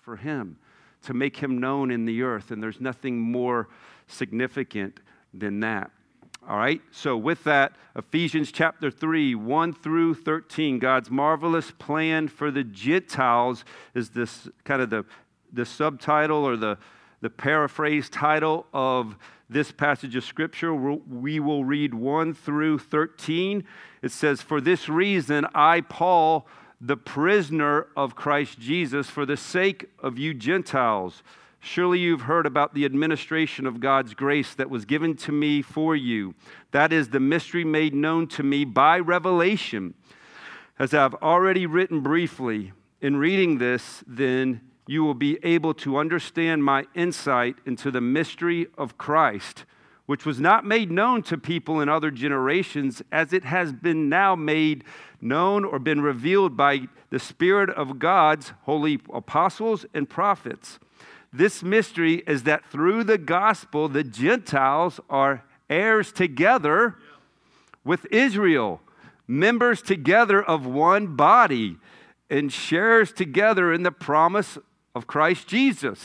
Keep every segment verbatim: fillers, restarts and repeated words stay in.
for him, to make him known in the earth. And there's nothing more significant than that. All right, so with that, Ephesians chapter three, one through thirteen, God's marvelous plan for the Gentiles is this kind of the, the subtitle or the, the paraphrase title of this passage of Scripture. We will read one through thirteen. It says, "For this reason, I, Paul, the prisoner of Christ Jesus, for the sake of you Gentiles, surely you've heard about the administration of God's grace that was given to me for you. That is the mystery made known to me by revelation. As I've already written briefly, in reading this, then, you will be able to understand my insight into the mystery of Christ, which was not made known to people in other generations, as it has been now made known or been revealed by the Spirit of God's holy apostles and prophets. This mystery is that through the gospel, the Gentiles are heirs together with Israel, members together of one body, and shares together in the promise of Christ Jesus."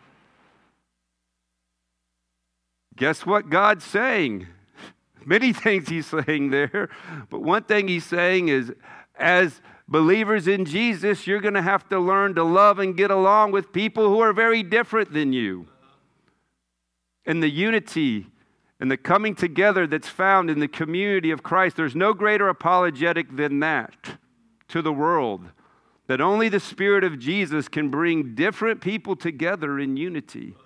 Guess what God's saying? Many things he's saying there, but one thing he's saying is, as believers in Jesus, you're going to have to learn to love and get along with people who are very different than you. And the unity and the coming together that's found in the community of Christ, there's no greater apologetic than that to the world, that only the Spirit of Jesus can bring different people together in unity.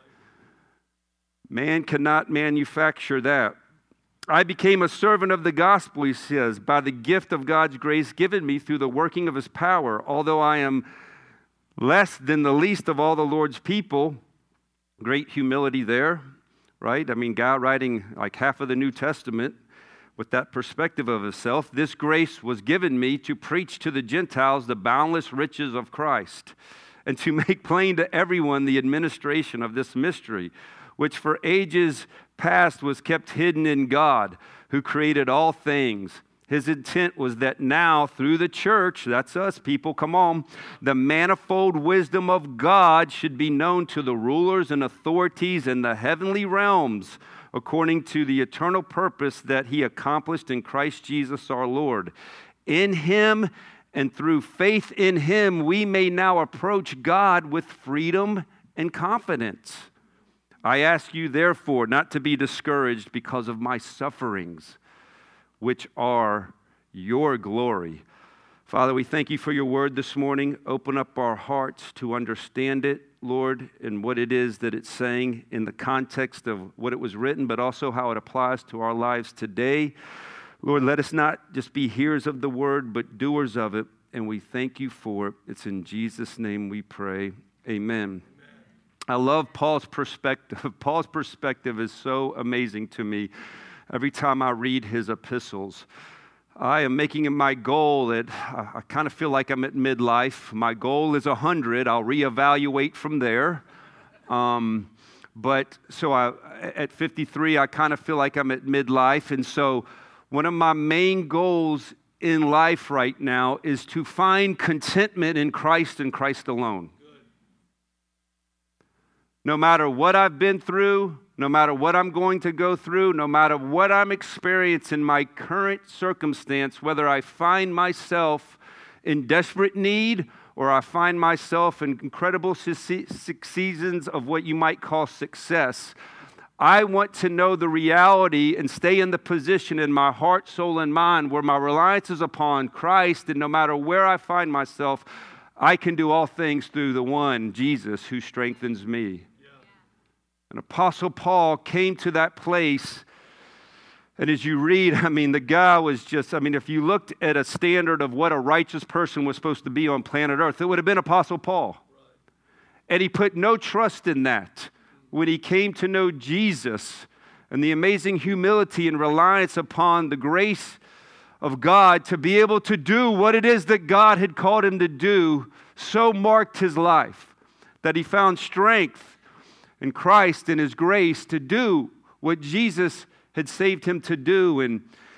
Man cannot manufacture that. "I became a servant of the gospel," he says, "by the gift of God's grace given me through the working of his power. Although I am less than the least of all the Lord's people," great humility there, right? I mean, God writing like half of the New Testament with that perspective of himself. "This grace was given me to preach to the Gentiles the boundless riches of Christ, and to make plain to everyone the administration of this mystery, which for ages past was kept hidden in God, who created all things. His intent was that now, through the church," that's us people, come on, "the manifold wisdom of God should be known to the rulers and authorities in the heavenly realms, according to the eternal purpose that he accomplished in Christ Jesus our Lord. In him and through faith in him, we may now approach God with freedom and confidence. I ask you, therefore, not to be discouraged because of my sufferings, which are your glory." Father, we thank you for your word this morning. Open up our hearts to understand it, Lord, and what it is that it's saying in the context of what it was written, but also how it applies to our lives today. Lord, let us not just be hearers of the word, but doers of it, and we thank you for it. It's in Jesus' name we pray. Amen. I love Paul's perspective. Paul's perspective is so amazing to me every time I read his epistles. I am making it my goal that I, I kind of feel like I'm at midlife. My goal is one hundred. I'll reevaluate from there. Um, but so I, at fifty-three, I kind of feel like I'm at midlife. And so one of my main goals in life right now is to find contentment in Christ and Christ alone. No matter what I've been through, no matter what I'm going to go through, no matter what I'm experiencing in my current circumstance, whether I find myself in desperate need or I find myself in incredible seasons of what you might call success, I want to know the reality and stay in the position in my heart, soul, and mind where my reliance is upon Christ, and no matter where I find myself, I can do all things through the one, Jesus, who strengthens me. And Apostle Paul came to that place, and as you read, I mean, the guy was just, I mean, if you looked at a standard of what a righteous person was supposed to be on planet Earth, it would have been Apostle Paul. And he put no trust in that when he came to know Jesus and the amazing humility and reliance upon the grace of God to be able to do what it is that God had called him to do, so marked his life that he found strength in Christ and his grace to do what Jesus had saved him to do. And,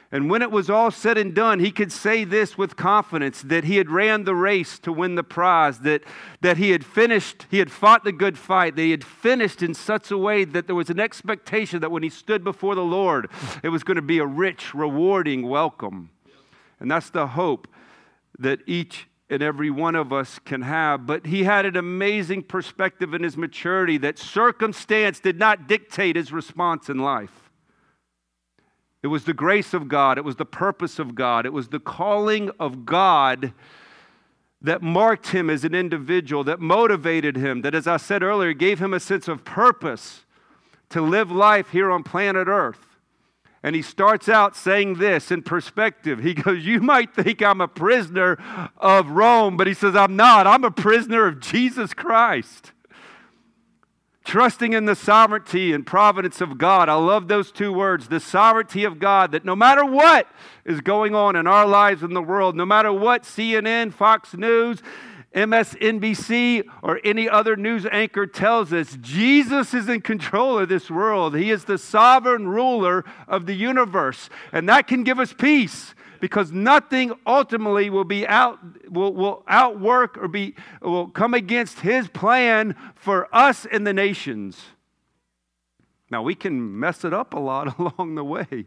And when it was all said and done, he could say this with confidence, that he had ran the race to win the prize, that, that he had finished, he had fought the good fight, that he had finished in such a way that there was an expectation that when he stood before the Lord, it was going to be a rich, rewarding welcome. And that's the hope that each and every one of us can have. But he had an amazing perspective in his maturity that circumstance did not dictate his response in life. It was the grace of God. It was the purpose of God. It was the calling of God that marked him as an individual, that motivated him, that, as I said earlier, gave him a sense of purpose to live life here on planet Earth. And he starts out saying this in perspective. He goes, you might think I'm a prisoner of Rome, but he says, I'm not. I'm a prisoner of Jesus Christ. Trusting in the sovereignty and providence of God. I love those two words, the sovereignty of God, that no matter what is going on in our lives in the world, no matter what C N N, Fox News, M S N B C, or any other news anchor tells us, Jesus is in control of this world. He is the sovereign ruler of the universe. And that can give us peace, because nothing ultimately will be out will, will outwork or be will come against his plan for us and the nations. Now, we can mess it up a lot along the way,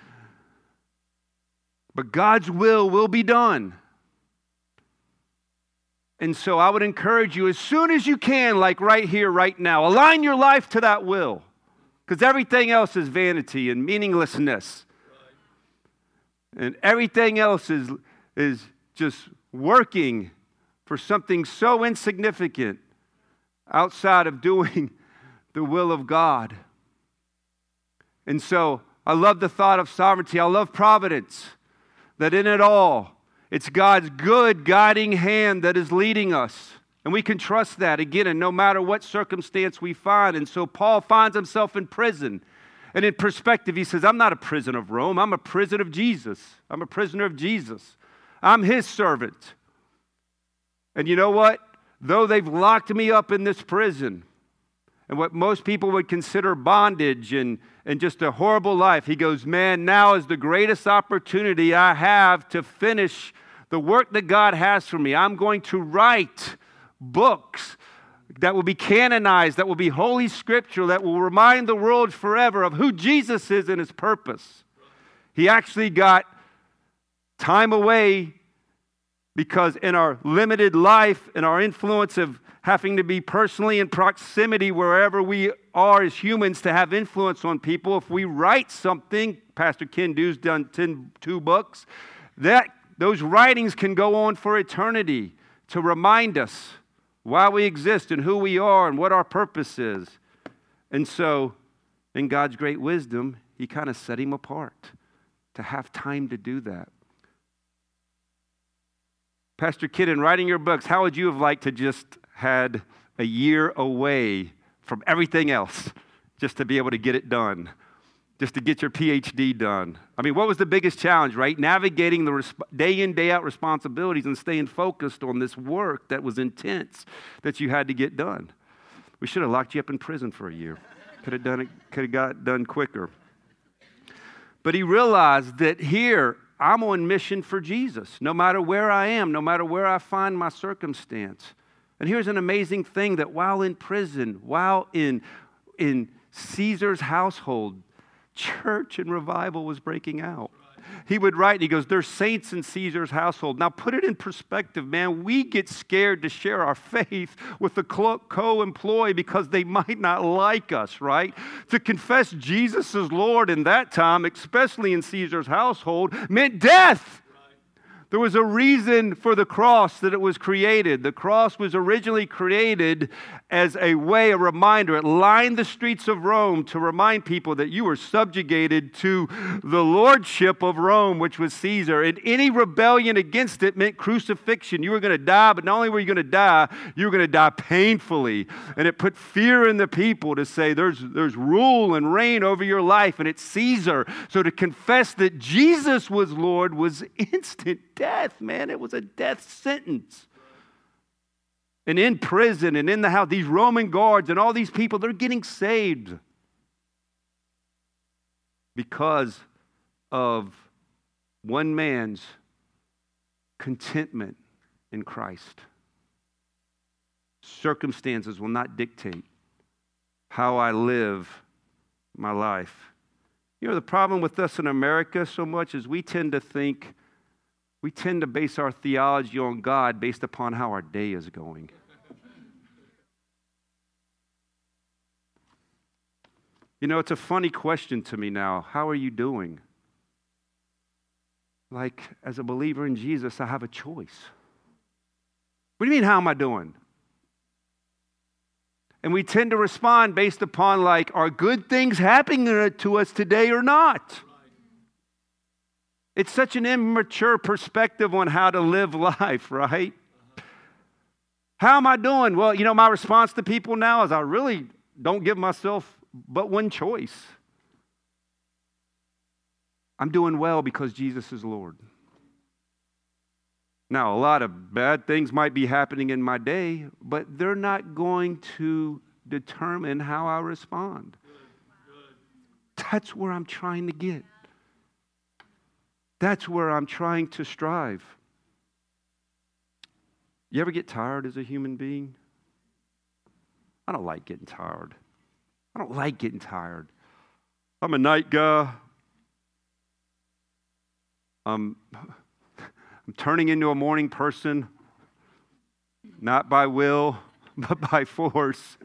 but God's will will be done. And so I would encourage you, as soon as you can, like right here, right now, align your life to that will, because everything else is vanity and meaninglessness. And everything else is, is just working for something so insignificant outside of doing the will of God. And so I love the thought of sovereignty. I love providence, that in it all, it's God's good guiding hand that is leading us. And we can trust that, again, and no matter what circumstance we find. And so Paul finds himself in prison. And in perspective, he says, I'm not a prisoner of Rome. I'm a prisoner of Jesus. I'm a prisoner of Jesus. I'm his servant. And you know what? Though they've locked me up in this prison, and what most people would consider bondage and, and just a horrible life, he goes, man, now is the greatest opportunity I have to finish the work that God has for me. I'm going to write books that will be canonized, that will be holy scripture, that will remind the world forever of who Jesus is and his purpose. He actually got time away, because in our limited life and our influence of having to be personally in proximity wherever we are as humans to have influence on people, if we write something, Pastor Ken Du's done ten, two books, that those writings can go on for eternity to remind us why we exist and who we are and what our purpose is. And so, in God's great wisdom, he kind of set him apart to have time to do that. Pastor Kid, in writing your books, how would you have liked to just had a year away from everything else just to be able to get it done, just to get your P H D done? I mean, what was the biggest challenge, right? Navigating the resp- day in, day out responsibilities and staying focused on this work that was intense that you had to get done. We should have locked you up in prison for a year. Could have done it, could have got it done quicker. But he realized that here, I'm on mission for Jesus, no matter where I am, no matter where I find my circumstance. And here's an amazing thing, that while in prison, while in, in Caesar's household, church and revival was breaking out. He would write, he goes, there's saints in Caesar's household. Now put it in perspective, man. We get scared to share our faith with the co-employee because they might not like us, right? To confess Jesus as Lord in that time, especially in Caesar's household, meant death. There was a reason for the cross that it was created. The cross was originally created as a way, a reminder. It lined the streets of Rome to remind people that you were subjugated to the lordship of Rome, which was Caesar. And any rebellion against it meant crucifixion. You were going to die, but not only were you going to die, you were going to die painfully. And it put fear in the people to say there's, there's rule and reign over your life, and it's Caesar. So to confess that Jesus was Lord was instant death. Death, man. It was a death sentence. And in prison and in the house, these Roman guards and all these people, they're getting saved because of one man's contentment in Christ. Circumstances will not dictate how I live my life. You know, the problem with us in America so much is we tend to think, we tend to base our theology on God based upon how our day is going. You know, it's a funny question to me now. How are you doing? Like, as a believer in Jesus, I have a choice. What do you mean, how am I doing? And we tend to respond based upon, like, are good things happening to us today or not? It's such an immature perspective on how to live life, right? How am I doing? Well, you know, my response to people now is I really don't give myself but one choice. I'm doing well because Jesus is Lord. Now, a lot of bad things might be happening in my day, but they're not going to determine how I respond. That's where I'm trying to get. That's where I'm trying to strive. You ever get tired as a human being? I don't like getting tired. I don't like getting tired. I'm a night guy. Um, I'm turning into a morning person, not by will, but by force.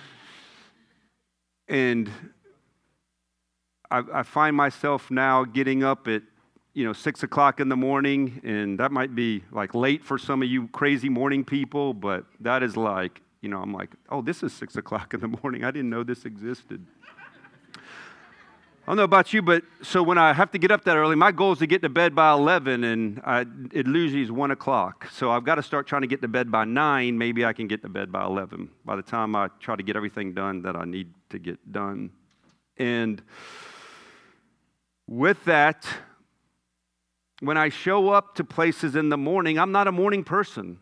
And I, I find myself now getting up at, you know, six o'clock in the morning, and that might be like late for some of you crazy morning people, but that is like, you know, I'm like, oh, this is six o'clock in the morning. I didn't know this existed. I don't know about you, but so when I have to get up that early, my goal is to get to bed by eleven, and I, it usually is one o'clock. So I've got to start trying to get to bed by nine. Maybe I can get to bed by eleven by the time I try to get everything done that I need to get done. And with that, when I show up to places in the morning, I'm not a morning person.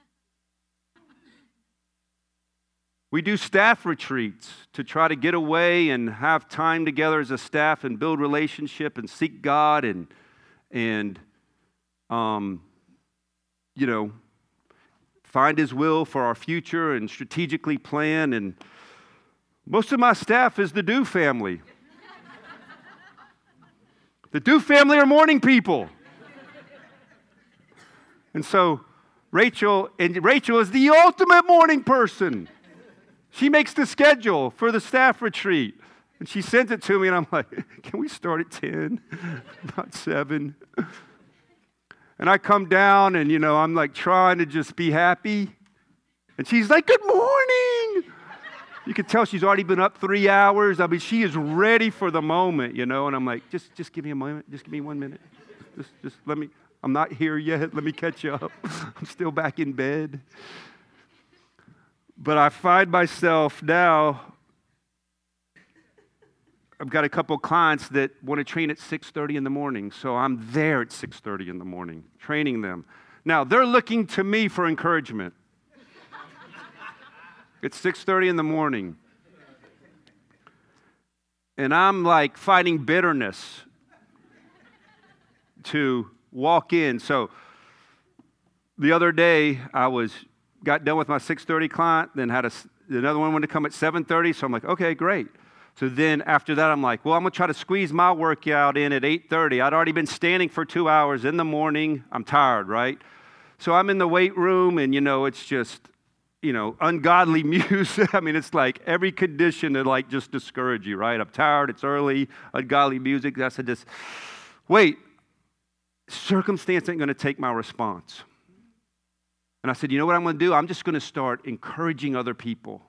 We do staff retreats to try to get away and have time together as a staff and build relationship and seek God and, and um, you know, find His will for our future and strategically plan. And most of my staff is the Dew family. The Dew family are morning people. And so Rachel, and Rachel is the ultimate morning person. She makes the schedule for the staff retreat. And she sends it to me, and I'm like, can we start at ten? Not seven. And I come down, and, you know, I'm like trying to just be happy. And she's like, good morning. You can tell she's already been up three hours. I mean, she is ready for the moment, you know. And I'm like, just, just give me a moment. Just give me one minute. Just, just let me, I'm not here yet. Let me catch up. I'm still back in bed. But I find myself now, I've got a couple of clients that want to train at six thirty in the morning. So I'm there at six thirty in the morning, training them. Now, they're looking to me for encouragement. It's six thirty in the morning. And I'm like fighting bitterness to walk in. So the other day, I was got done with my six thirty client, then had a, another one wanted to come at seven thirty, so I'm like, okay, great. So then after that, I'm like, well, I'm going to try to squeeze my workout in at eight thirty. I'd already been standing for two hours in the morning. I'm tired, right? So I'm in the weight room, and, you know, it's just, you know, ungodly music. I mean, it's like every condition to, like, just discourage you, right? I'm tired, it's early, ungodly music. I said, just, wait, circumstance ain't going to take my response. And I said, you know what I'm going to do? I'm just going to start encouraging other people.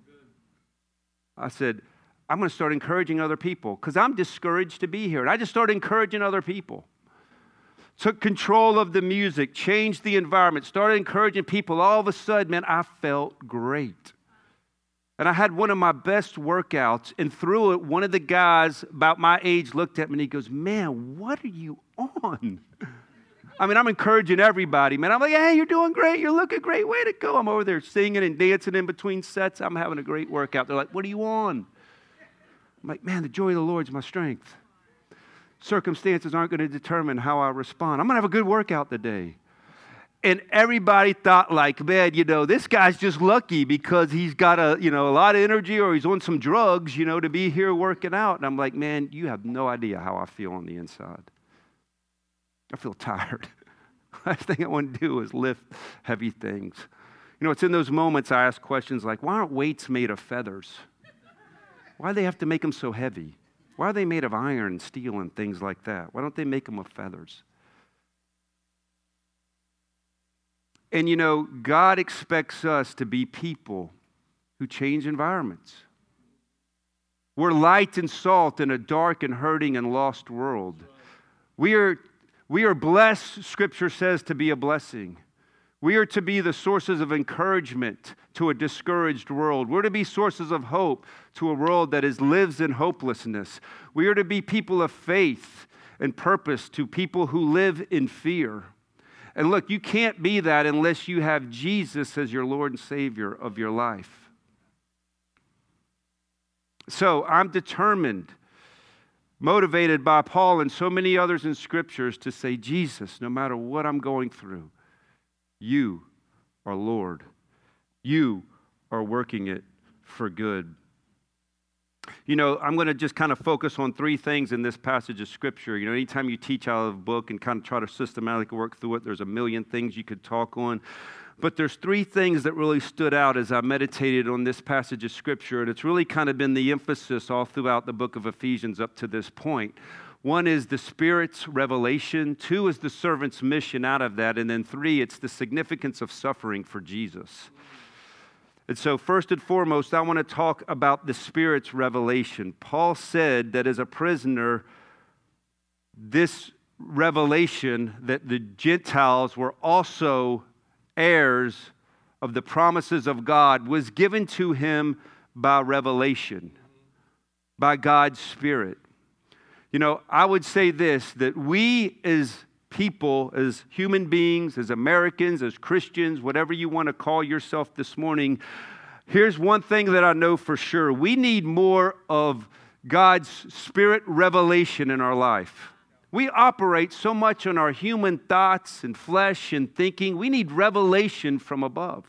I said, I'm going to start encouraging other people because I'm discouraged to be here. And I just started encouraging other people. Took control of the music, changed the environment, started encouraging people. All of a sudden, man, I felt great. And I had one of my best workouts. And through it, one of the guys about my age looked at me and he goes, man, what are you on? I mean, I'm encouraging everybody, man. I'm like, hey, you're doing great. You're looking great. Way to go. I'm over there singing and dancing in between sets. I'm having a great workout. They're like, what are you on? I'm like, man, the joy of the Lord is my strength. circumstances aren't going to determine how I respond. I'm going to have a good workout today. And everybody thought like, man, you know, this guy's just lucky because he's got a, you know, a lot of energy or he's on some drugs, you know, to be here working out. And I'm like, man, you have no idea how I feel on the inside. I feel tired. Last thing I want to do is lift heavy things. You know, it's in those moments I ask questions like, why aren't weights made of feathers? Why do they have to make them so heavy? Why are they made of iron and steel and things like that? Why don't they make them of feathers? And you know, God expects us to be people who change environments. We're light and salt in a dark and hurting and lost world. We are, we are blessed, Scripture says, to be a blessing. We are to be the sources of encouragement to a discouraged world. We're to be sources of hope to a world that is, lives in hopelessness. We are to be people of faith and purpose to people who live in fear. And look, you can't be that unless you have Jesus as your Lord and Savior of your life. So I'm determined, motivated by Paul and so many others in Scriptures to say, Jesus, no matter what I'm going through, you are Lord. You are working it for good. You know, I'm going to just kind of focus on three things in this passage of Scripture. You know, anytime you teach out of a book and kind of try to systematically work through it, there's a million things you could talk on. But there's three things that really stood out as I meditated on this passage of Scripture, and it's really kind of been the emphasis all throughout the book of Ephesians up to this point. One is the Spirit's revelation. Two is the servant's mission out of that. And then three, it's the significance of suffering for Jesus. And so first and foremost, I want to talk about the Spirit's revelation. Paul said that as a prisoner, this revelation that the Gentiles were also heirs of the promises of God was given to him by revelation, by God's Spirit. You know, I would say this, that we as people, as human beings, as Americans, as Christians, whatever you want to call yourself this morning, here's one thing that I know for sure. We need more of God's Spirit revelation in our life. We operate so much on our human thoughts and flesh and thinking. We need revelation from above.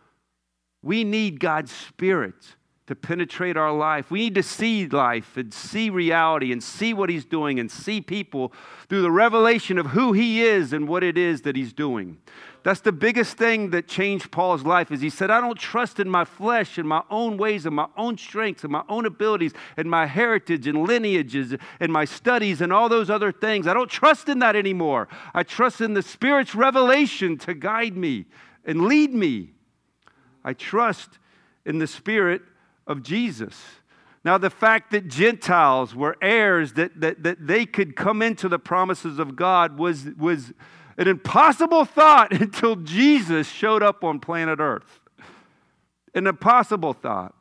We need God's Spirit to penetrate our life. We need to see life and see reality and see what He's doing and see people through the revelation of who He is and what it is that He's doing. That's the biggest thing that changed Paul's life is he said, I don't trust in my flesh and my own ways and my own strengths and my own abilities and my heritage and lineages and my studies and all those other things. I don't trust in that anymore. I trust in the Spirit's revelation to guide me and lead me. I trust in the Spirit of Jesus. Now, the fact that Gentiles were heirs, that, that, that they could come into the promises of God was, was an impossible thought until Jesus showed up on planet Earth. An impossible thought.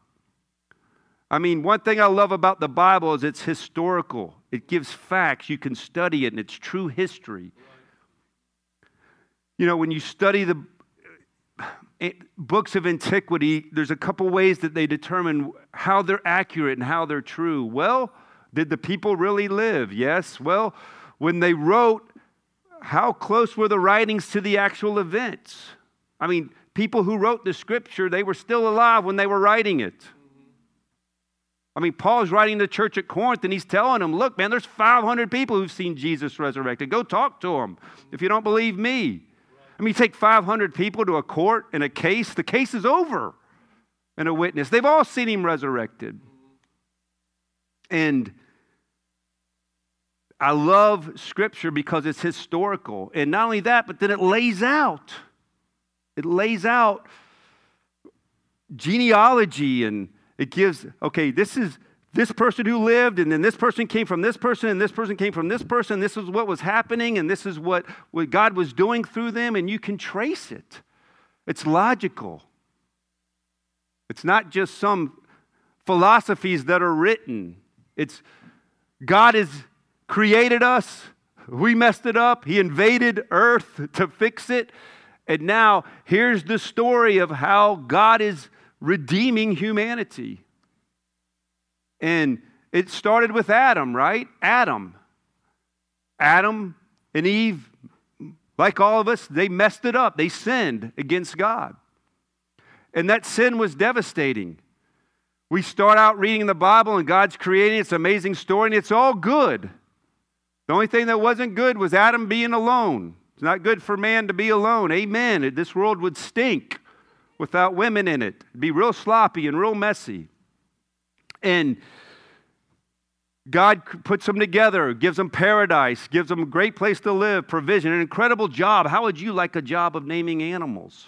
I mean, one thing I love about the Bible is it's historical. It gives facts. You can study it, and it's true history. You know, when you study the books of antiquity, there's a couple ways that they determine how they're accurate and how they're true. Well, did the people really live? Yes. Well, when they wrote, how close were the writings to the actual events? I mean, people who wrote the Scripture, they were still alive when they were writing it. I mean, Paul's writing to the church at Corinth, and he's telling them, look, man, there's five hundred people who've seen Jesus resurrected. Go talk to them if you don't believe me. I mean, you take five hundred people to a court in a case, the case is over. And a witness. They've all seen him resurrected. And I love Scripture because it's historical. And not only that, but then it lays out. It lays out genealogy, and it gives, okay, this is this person who lived, and then this person came from this person, and this person came from this person. This is what was happening, and this is what, what God was doing through them, and you can trace it. It's logical. It's not just some philosophies that are written. It's God has created us. We messed it up. He invaded earth to fix it. And now here's the story of how God is redeeming humanity. And it started with Adam, right? Adam. Adam and Eve, like all of us, they messed it up. They sinned against God. And that sin was devastating. We start out reading the Bible and God's creating. It's an amazing story and it's all good. The only thing that wasn't good was Adam being alone. It's not good for man to be alone. Amen. This world would stink without women in it. It'd be real sloppy and real messy. And God puts them together, gives them paradise, gives them a great place to live, provision, an incredible job. How would you like a job of naming animals?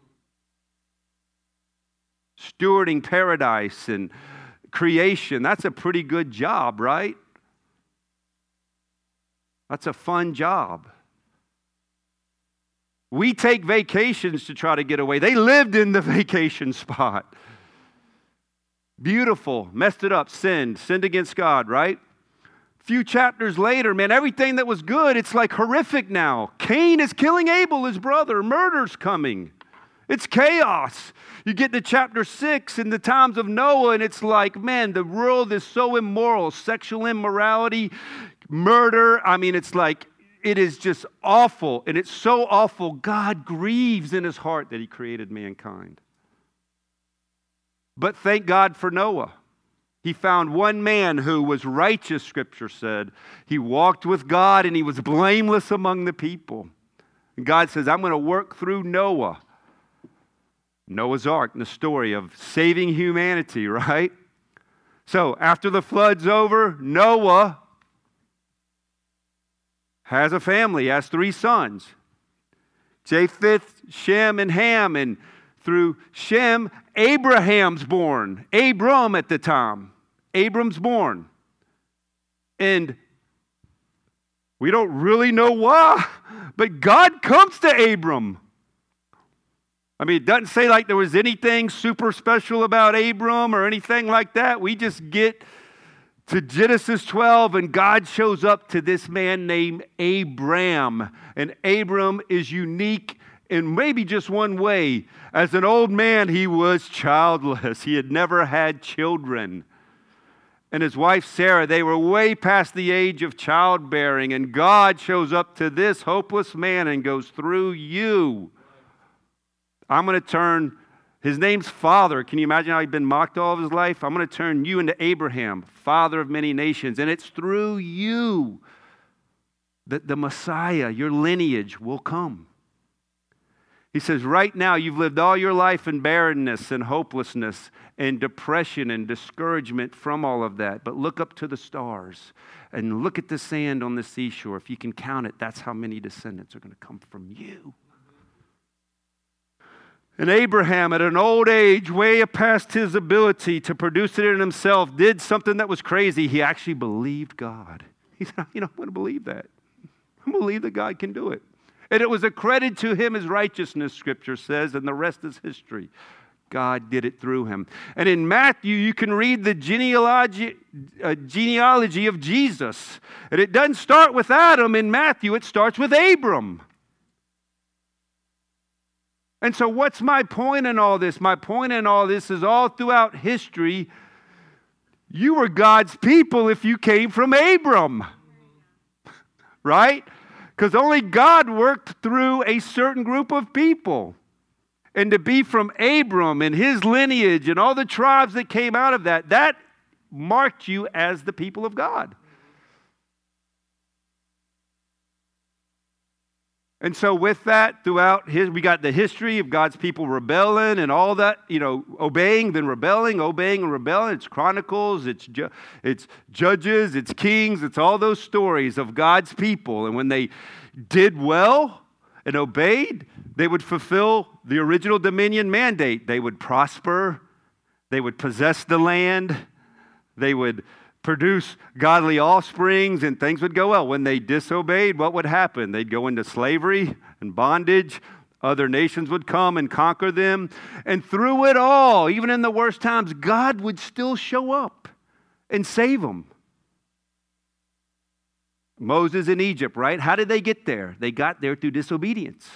Stewarding paradise and creation. That's a pretty good job, right? That's a fun job. We take vacations to try to get away. They lived in the vacation spot. Beautiful, messed it up, sinned, sinned against God, right? A few chapters later, man, everything that was good, it's like horrific now. Cain is killing Abel, his brother. Murder's coming. It's chaos. You get to chapter six in the times of Noah, and it's like, man, the world is so immoral. Sexual immorality, murder. I mean, it's like, it is just awful. And it's so awful, God grieves in his heart that he created mankind. But thank God for Noah. He found one man who was righteous, Scripture said. He walked with God and he was blameless among the people. And God says, I'm going to work through Noah. Noah's Ark, the story of saving humanity, right? So after the flood's over, Noah has a family, has three sons. Japheth, Shem, and Ham. And through Shem, Abraham's born. Abram at the time. Abram's born. And we don't really know why, but God comes to Abram. I mean, it doesn't say like there was anything super special about Abram or anything like that. We just get to Genesis twelve, and God shows up to this man named Abram. And Abram is unique in maybe just one way. As an old man, he was childless. He had never had children. And his wife Sarah, they were way past the age of childbearing. And God shows up to this hopeless man and goes, through you, I'm going to turn, his name's Father. Can you imagine how he'd been mocked all of his life? I'm going to turn you into Abraham, father of many nations. And it's through you that the Messiah, your lineage, will come. He says, right now you've lived all your life in barrenness and hopelessness and depression and discouragement from all of that. But look up to the stars and look at the sand on the seashore. If you can count it, that's how many descendants are going to come from you. And Abraham, at an old age, way past his ability to produce it in himself, did something that was crazy. He actually believed God. He said, you know, I'm going to believe that. I'm going to believe that God can do it. And it was accredited to him as righteousness, Scripture says, and the rest is history. God did it through him. And in Matthew, you can read the genealogy, uh, genealogy of Jesus. And it doesn't start with Adam in Matthew, it starts with Abram. And so what's my point in all this? My point in all this is all throughout history, you were God's people if you came from Abram. Right? Because only God worked through a certain group of people. And to be from Abram and his lineage and all the tribes that came out of that, that marked you as the people of God. And so with that, throughout his, we got the history of God's people rebelling and all that, you know, obeying, then rebelling, obeying and rebelling. It's Chronicles, it's, ju- it's Judges, it's Kings, it's all those stories of God's people. And when they did well and obeyed, they would fulfill the original dominion mandate. They would prosper, they would possess the land, they would produce godly offsprings, and things would go well. When they disobeyed, what would happen? They'd go into slavery and bondage. Other nations would come and conquer them. And through it all, even in the worst times, God would still show up and save them. Moses in Egypt, right? How did they get there? They got there through disobedience.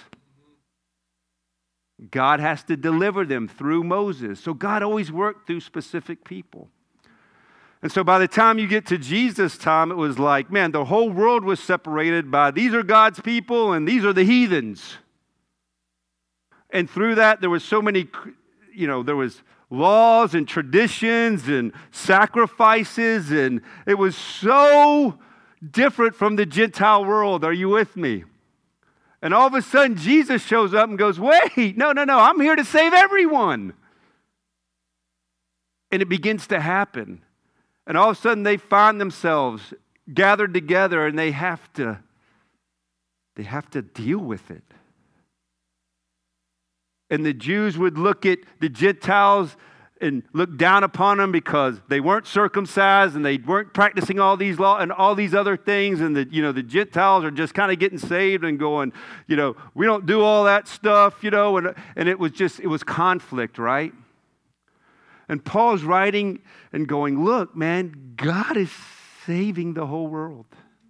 God has to deliver them through Moses. So God always worked through specific people. And so by the time you get to Jesus' time, it was like, man, the whole world was separated by these are God's people and these are the heathens. And through that, there was so many, you know, there was laws and traditions and sacrifices, and it was so different from the Gentile world. Are you with me? And all of a sudden, Jesus shows up and goes, wait, no, no, no, I'm here to save everyone. And it begins to happen. And all of a sudden, they find themselves gathered together, and they have to, they have to deal with it. And the Jews would look at the Gentiles and look down upon them because they weren't circumcised and they weren't practicing all these law and all these other things. And the, you know, the Gentiles are just kind of getting saved and going, you know, we don't do all that stuff, you know, and, and it was just, it was conflict, right? And Paul's writing and going, look, man, God is saving the whole world.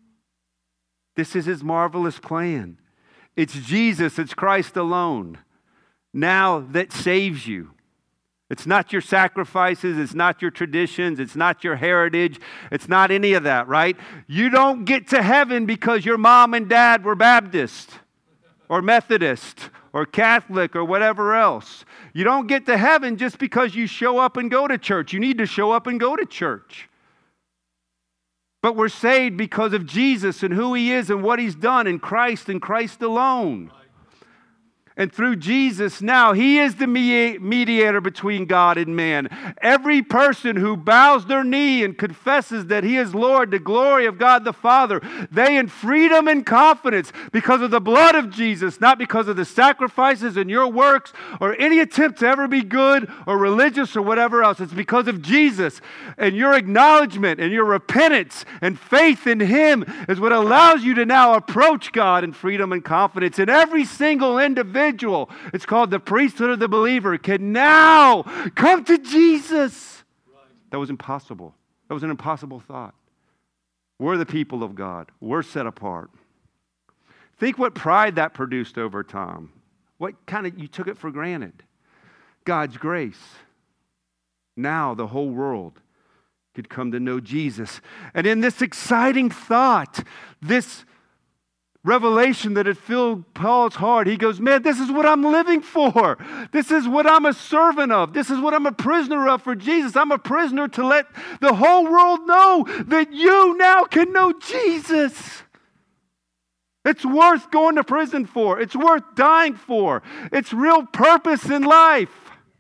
This is his marvelous plan. It's Jesus, it's Christ alone now that saves you. It's not your sacrifices, it's not your traditions, it's not your heritage, it's not any of that, right? You don't get to heaven because your mom and dad were Baptist or Methodist or Catholic or whatever else. You don't get to heaven just because you show up and go to church. You need to show up and go to church. But we're saved because of Jesus and who he is and what he's done in Christ and Christ alone. And through Jesus now, he is the mediator between God and man. Every person who bows their knee and confesses that he is Lord, the glory of God the Father, they in freedom and confidence because of the blood of Jesus, not because of the sacrifices and your works or any attempt to ever be good or religious or whatever else. It's because of Jesus and your acknowledgement and your repentance and faith in him is what allows you to now approach God in freedom and confidence. And every single individual, it's called the priesthood of the believer, can now come to Jesus. That was impossible. That was an impossible thought. We're the people of God. We're set apart. Think what pride that produced over time. What kind of, you took it for granted. God's grace. Now the whole world could come to know Jesus. And in this exciting thought, this revelation that had filled Paul's heart, he goes, man, this is what I'm living for. This is what I'm a servant of. This is what I'm a prisoner of for Jesus. I'm a prisoner to let the whole world know that you now can know Jesus. It's worth going to prison for. It's worth dying for. It's real purpose in life.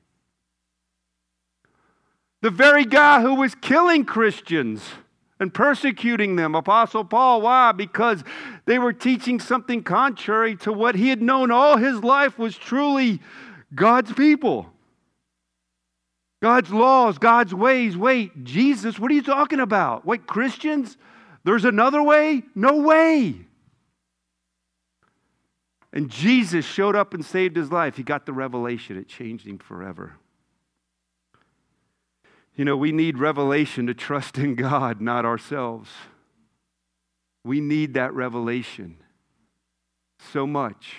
The very guy who was killing Christians and persecuting them, Apostle Paul, why? Because they were teaching something contrary to what he had known all his life was truly God's people. God's laws, God's ways. Wait, Jesus, what are you talking about? Wait, Christians? There's another way? No way. And Jesus showed up and saved his life. He got the revelation. It changed him forever. You know, we need revelation to trust in God, not ourselves. We need that revelation so much.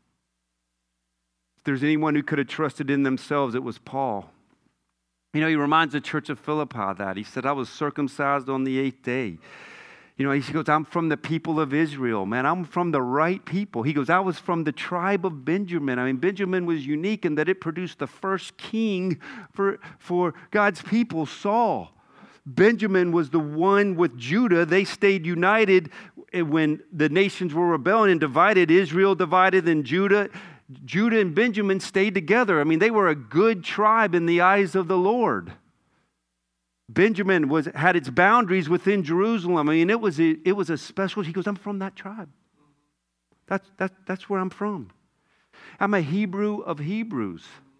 If there's anyone who could have trusted in themselves, it was Paul. You know, he reminds the church of Philippi of that. He said, I was circumcised on the eighth day. You know, he goes, I'm from the people of Israel, man. I'm from the right people. He goes, I was from the tribe of Benjamin. I mean, Benjamin was unique in that it produced the first king for, for God's people, Saul. Benjamin was the one with Judah. They stayed united when the nations were rebelling and divided. Israel divided and Judah. Judah and Benjamin stayed together. I mean, they were a good tribe in the eyes of the Lord. Benjamin was had its boundaries within Jerusalem. I mean, it was a, it was a special. He goes, I'm from that tribe. That's that, that's where I'm from. I'm a Hebrew of Hebrews.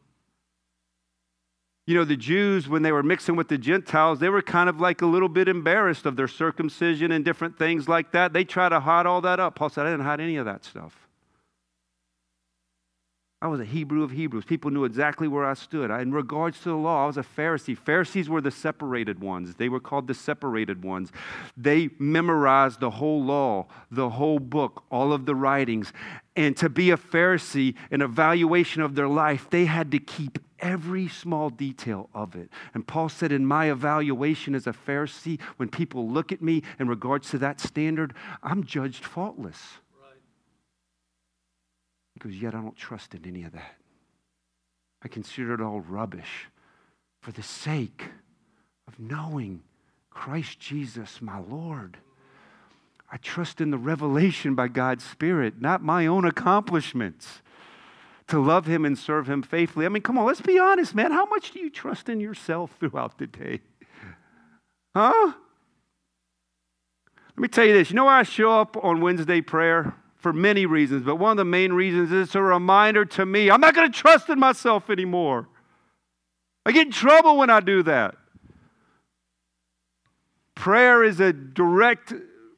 You know, the Jews, when they were mixing with the Gentiles, they were kind of like a little bit embarrassed of their circumcision and different things like that. They try to hide all that up. Paul said, I didn't hide any of that stuff. I was a Hebrew of Hebrews. People knew exactly where I stood. I, in regards to the law, I was a Pharisee. Pharisees were the separated ones. They were called the separated ones. They memorized the whole law, the whole book, all of the writings. And to be a Pharisee, an evaluation of their life, they had to keep every small detail of it. And Paul said, in my evaluation as a Pharisee, when people look at me in regards to that standard, I'm judged faultless. Because yet I don't trust in any of that. I consider it all rubbish for the sake of knowing Christ Jesus, my Lord. I trust in the revelation by God's Spirit, not my own accomplishments, to love Him and serve Him faithfully. I mean, come on, let's be honest, man. How much do you trust in yourself throughout the day? Huh? Let me tell you this. You know why I show up on Wednesday prayer? For many reasons, but one of the main reasons is it's a reminder to me, I'm not going to trust in myself anymore. I get in trouble when I do that. Prayer is a direct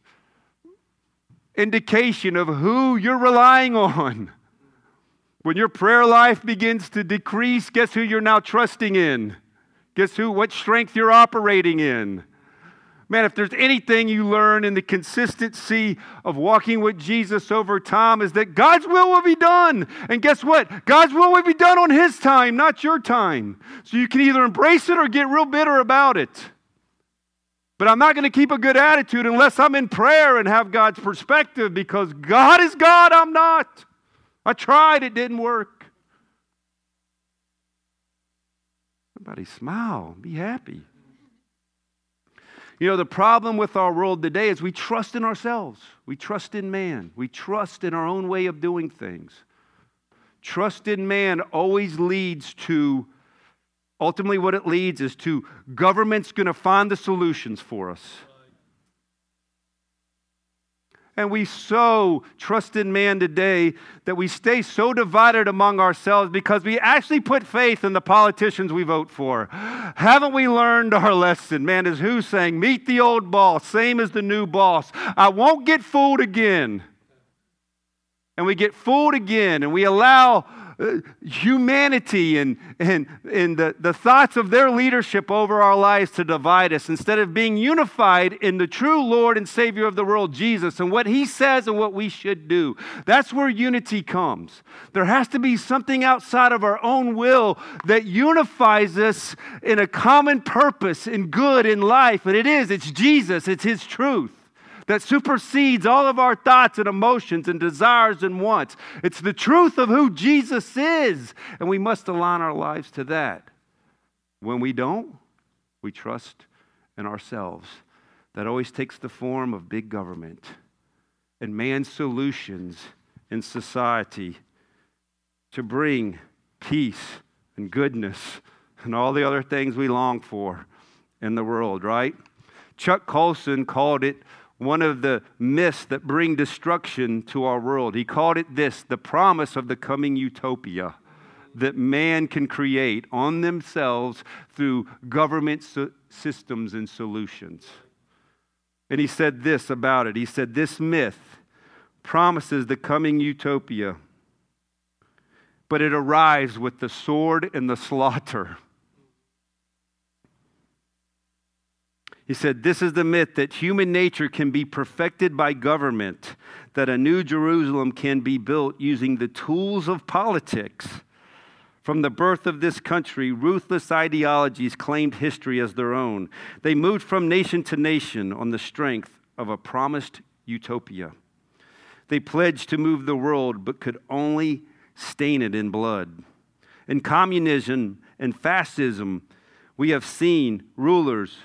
indication of who you're relying on. When your prayer life begins to decrease, guess who you're now trusting in? Guess who? What strength you're operating in? Man, if there's anything you learn in the consistency of walking with Jesus over time is that God's will will be done. And guess what? God's will will be done on His time, not your time. So you can either embrace it or get real bitter about it. But I'm not going to keep a good attitude unless I'm in prayer and have God's perspective, because God is God, I'm not. I tried, it didn't work. Somebody smile, be happy. You know, the problem with our world today is we trust in ourselves. We trust in man. We trust in our own way of doing things. Trust in man always leads to, ultimately what it leads is to government's going to find the solutions for us. And we so trust in man today that we stay so divided among ourselves because we actually put faith in the politicians we vote for. Haven't we learned our lesson? Man, is who saying, meet the old boss, same as the new boss. I won't get fooled again. And we get fooled again, and we allow uh, humanity and, and, and the, the thoughts of their leadership over our lives to divide us instead of being unified in the true Lord and Savior of the world, Jesus, and what He says and what we should do. That's where unity comes. There has to be something outside of our own will that unifies us in a common purpose in good in life, and it is. It's Jesus. It's His truth that supersedes all of our thoughts and emotions and desires and wants. It's the truth of who Jesus is, and we must align our lives to that. When we don't, we trust in ourselves. That always takes the form of big government and man's solutions in society to bring peace and goodness and all the other things we long for in the world, right? Chuck Colson called it one of the myths that bring destruction to our world. He called it this, the promise of the coming utopia that man can create on themselves through government so- systems and solutions. And he said this about it. He said, this myth promises the coming utopia, but it arrives with the sword and the slaughter. He said, this is the myth that human nature can be perfected by government, that a new Jerusalem can be built using the tools of politics. From the birth of this country, ruthless ideologies claimed history as their own. They moved from nation to nation on the strength of a promised utopia. They pledged to move the world, but could only stain it in blood. In communism and fascism, we have seen rulers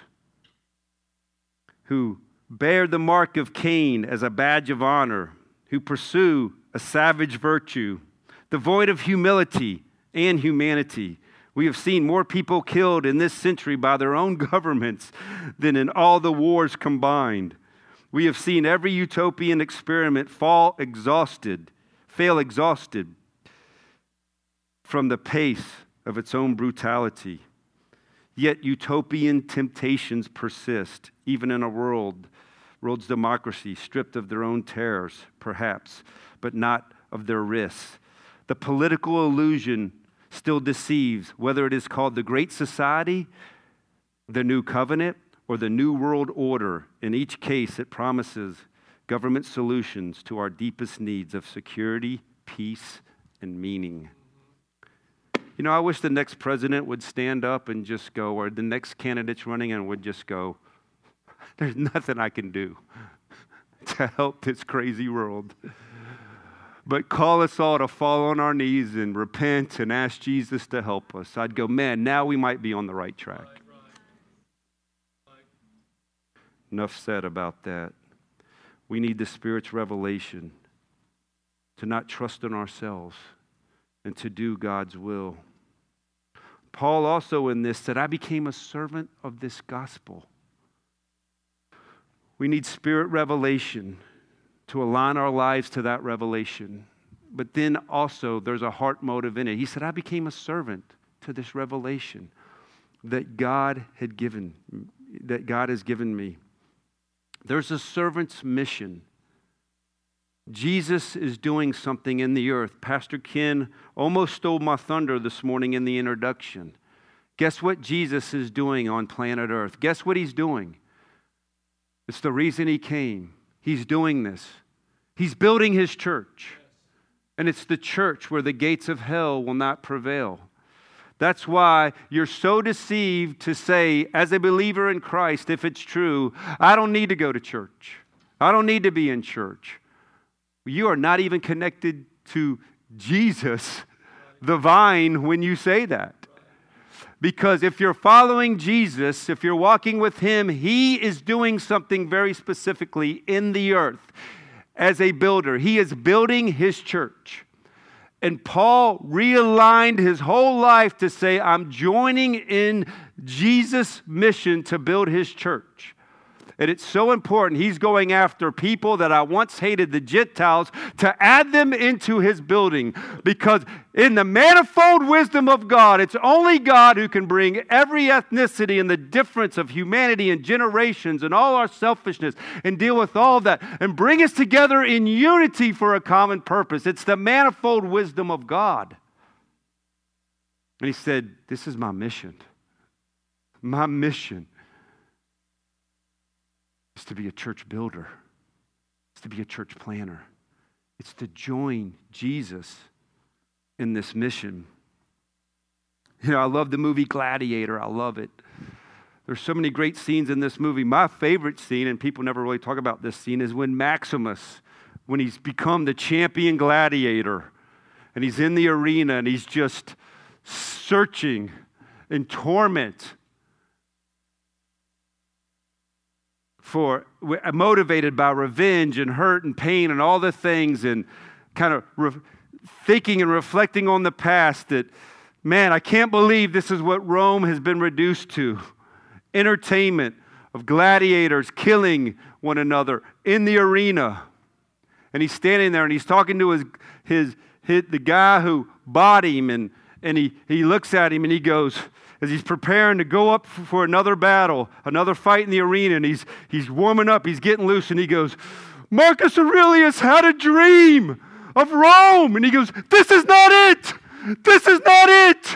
who bear the mark of Cain as a badge of honor, who pursue a savage virtue, devoid of humility and humanity. We have seen more people killed in this century by their own governments than in all the wars combined. We have seen every utopian experiment fall exhausted, fail exhausted from the pace of its own brutality. Yet utopian temptations persist, even in a world, world's democracy stripped of their own terrors, perhaps, but not of their risks. The political illusion still deceives, whether it is called the Great Society, the New Covenant, or the New World Order. In each case, it promises government solutions to our deepest needs of security, peace, and meaning. You know, I wish the next president would stand up and just go, or the next candidates running and would just go, there's nothing I can do to help this crazy world. But call us all to fall on our knees and repent and ask Jesus to help us. I'd go, man, now we might be on the right track. Enough said about that. We need the Spirit's revelation to not trust in ourselves and to do God's will. Paul also in this said, I became a servant of this gospel. We need Spirit revelation to align our lives to that revelation. But then also there's a heart motive in it. He said, I became a servant to this revelation that God had given, that God has given me. There's a servant's mission. Jesus is doing something in the earth. Pastor Ken almost stole my thunder this morning in the introduction. Guess what Jesus is doing on planet Earth? Guess what he's doing? It's the reason he came. He's doing this. He's building his church. And it's the church where the gates of hell will not prevail. That's why you're so deceived to say, as a believer in Christ, if it's true, I don't need to go to church. I don't need to be in church. You are not even connected to Jesus, the vine, when you say that. Because if you're following Jesus, if you're walking with him, he is doing something very specifically in the earth as a builder. He is building his church. And Paul realigned his whole life to say, I'm joining in Jesus' mission to build his church. And it's so important. He's going after people that I once hated, the Gentiles, to add them into his building. Because in the manifold wisdom of God, it's only God who can bring every ethnicity and the difference of humanity and generations and all our selfishness and deal with all of that and bring us together in unity for a common purpose. It's the manifold wisdom of God. And he said, this is my mission. My mission is to be a church builder. It's to be a church planner. It's to join Jesus in this mission. You know, I love the movie Gladiator. I love it. There's so many great scenes in this movie. My favorite scene, and people never really talk about this scene, is when Maximus, when he's become the champion gladiator, and he's in the arena, and he's just searching in torment for, motivated by revenge and hurt and pain and all the things, and kind of re- thinking and reflecting on the past that, man, I can't believe this is what Rome has been reduced to. Entertainment of gladiators killing one another in the arena. And he's standing there and he's talking to his, his, his the guy who bought him, and, and he, he looks at him and he goes, as he's preparing to go up for another battle, another fight in the arena, and he's, he's warming up, he's getting loose, and he goes, Marcus Aurelius had a dream of Rome. And he goes, this is not it. This is not it.